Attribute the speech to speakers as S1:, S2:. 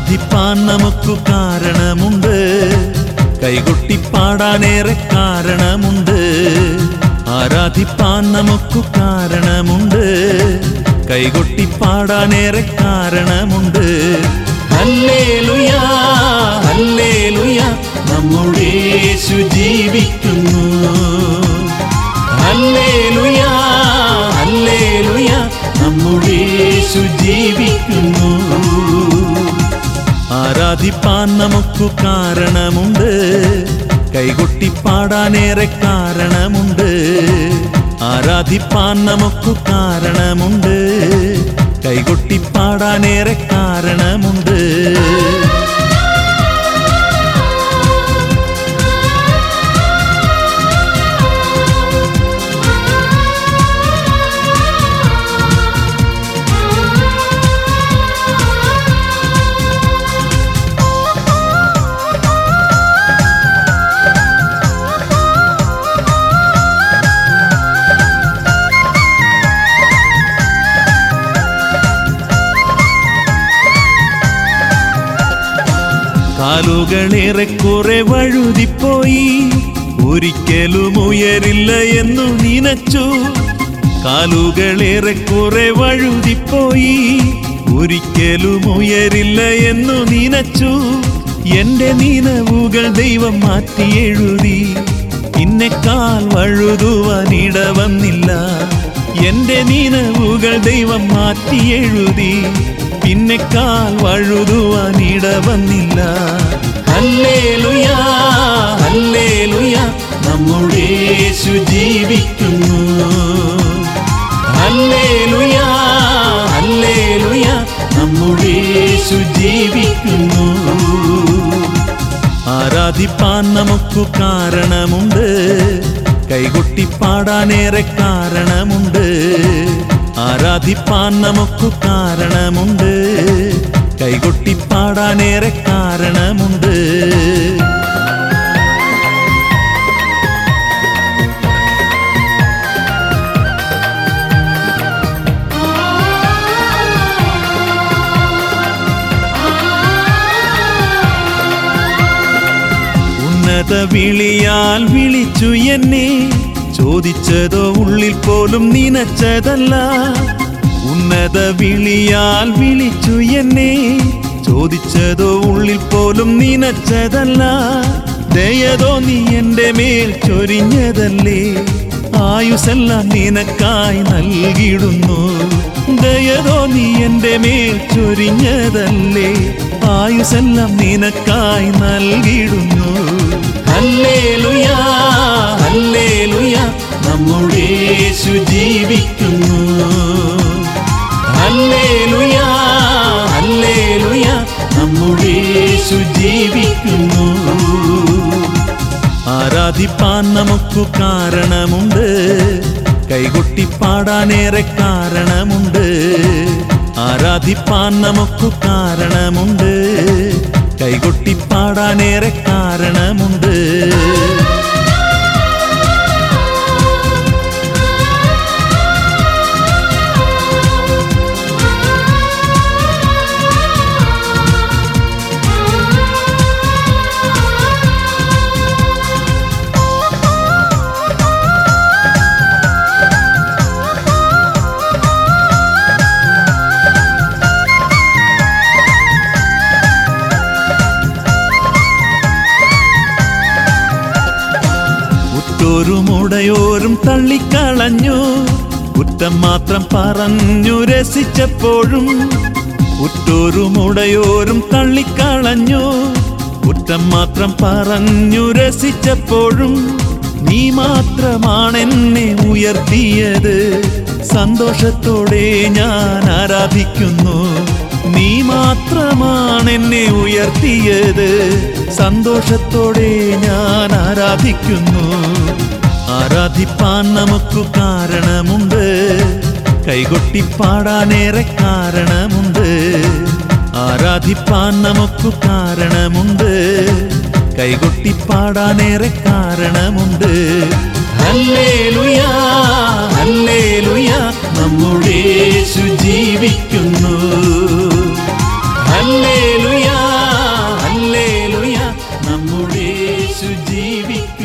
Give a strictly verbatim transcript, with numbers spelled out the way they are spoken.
S1: ആരാധിപ്പാൻ നമുക്കു കാരണമുണ്ട്, കൈകൊട്ടിപ്പാടാനേറെ കാരണമുണ്ട്. ആരാധിപ്പാൻ നമുക്കു കാരണമുണ്ട്, കൈകൊട്ടിപ്പാടാനേറെ കാരണമുണ്ട്. ഹല്ലേലൂയാ ഹല്ലേലൂയാ നമ്മുടെ യേശു ജീവിക്കുന്നു. ഹല്ലേലൂയാ ഹല്ലേലൂയാ നമ്മുടെ യേശു ജീവിക്കുന്നു. ആരാധിപ്പാൻ നമുക്കു കാരണമുണ്ട്, കൈകൊട്ടിപ്പാടാനേറെ കാരണമുണ്ട്. ആരാധിപ്പാൻ നമുക്കു കാരണമുണ്ട്, കൈകൊട്ടിപ്പാടാനേറെ കാരണമുണ്ട്. കാലുകളേറെക്കുറെ വഴുതിപ്പോയി, ഒരിക്കലും ഉയരില്ല എന്നു നിനച്ചു. കാലുകളേറെക്കുറെ വഴുതിപ്പോയി, ഒരിക്കലും ഉയരില്ല എന്നു നിനച്ചു. എന്റെ നിനവുകൾ ദൈവം മാറ്റി എഴുതി, ഇന്നെക്കാൽ വഴുതുവാൻ ഇടവന്നില്ല. എന്റെ നിനവുകൾ ദൈവം മാറ്റി എഴുതി, പിന്നെക്കാൽ വഴുതുവാൻ ഇടവന്നില്ല. ഹല്ലേലൂയാ ഹല്ലേലൂയാ നമ്മുടെ യേശു ജീവിക്കുന്നു. ഹല്ലേലൂയാ ഹല്ലേലൂയാ നമ്മുടെ യേശു ജീവിക്കുന്നു. ആരാധിപ്പാൻ നമുക്കു കാരണമുണ്ട്, കൈകൊട്ടിപ്പാടാനേറെ കാരണമുണ്ട്. ആരാധിപ്പാൻ നമുക്കു കാരണമുണ്ട്, കൈകൊട്ടിപ്പാടാനേറെ കാരണമുണ്ട്. ഉന്നത വിളിയാൽ വിളിച്ചു എന്നെ, ചോദിച്ചതോ ഉള്ളിൽ പോലും നനച്ചതല്ല. ഉന്നത വിളിയാൽ വിളിച്ചു എന്നെ, ചോദിച്ചതോ ഉള്ളിൽ പോലും നനച്ചതല്ല. ദയതോ നീ എൻ്റെ മേൽ ചൊരിഞ്ഞതല്ലേ, ആയുസ്സെല്ലാം നിനക്കായി നൽകിടുന്നു. ദയതോ നീ എൻ്റെ മേൽ ചൊരിഞ്ഞതല്ലേ, ആയുസ്സെല്ലാം നിനക്കായി നൽകിടുന്നു. ഹല്ലേലൂയാ ഹല്ലേലൂയാ നമ്മുടെ യേശു ജീവിക്കുന്നു. ഹല്ലേലൂയാ ഹല്ലേലൂയാ നമ്മുടെ യേശു ജീവിക്കുന്നു. ആരാധിപ്പാൻ നമുക്കു കാരണമുണ്ട്, കൈകൊട്ടിപ്പാടാനേറെ കാരണമുണ്ട്. ആരാധിപ്പാൻ നമുക്കു കാരണമുണ്ട്, കൈകൊട്ടിപ്പാടാനേറെ കാരണമുണ്ട്. ഉറ്റോരുമുടയോരും തള്ളിക്കളഞ്ഞു, കുറ്റം മാത്രം പറഞ്ഞു രസിച്ചപ്പോഴും. ഉറ്റോരുമുടയോരും തള്ളിക്കളഞ്ഞു, കുറ്റം മാത്രം പറഞ്ഞു രസിച്ചപ്പോഴും. നീ മാത്രമാണെന്നെ ഉയർത്തിയത്, സന്തോഷത്തോടെ ഞാൻ ആരാധിക്കുന്നു. നീ മാത്രമാണെന്നെ ഉയർത്തിയത്, സന്തോഷത്തോടെ ഞാൻ ആരാധിക്കുന്നു. ആരാധിപ്പാൻ നമുക്കു കാരണമുണ്ട്, കൈകൊട്ടിപ്പാടാനേറെ കാരണമുണ്ട്. ആരാധിപ്പാൻ നമുക്കു കാരണമുണ്ട്, കൈകൊട്ടിപ്പാടാനേറെ കാരണമുണ്ട്. ഹല്ലേലൂയാ ഹല്ലേലൂയാ നമ്മുടെ യേശു ജീവിക്കുന്നു. ഹല്ലേലൂയാ ജീവിക്കാൻ